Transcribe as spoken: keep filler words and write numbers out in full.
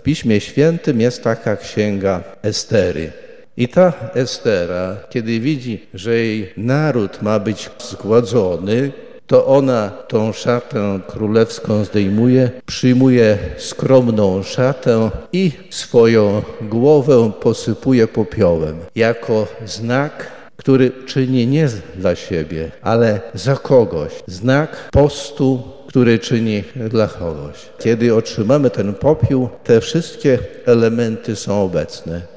Piśmie Świętym jest taka księga Estery. I ta Estera, kiedy widzi, że jej naród ma być zgładzony, to ona tą szatę królewską zdejmuje, przyjmuje skromną szatę i swoją głowę posypuje popiołem, jako znak, który czyni nie dla siebie, ale za kogoś. Znak postu, który czyni dla kogoś. Kiedy otrzymamy ten popiół, te wszystkie elementy są obecne.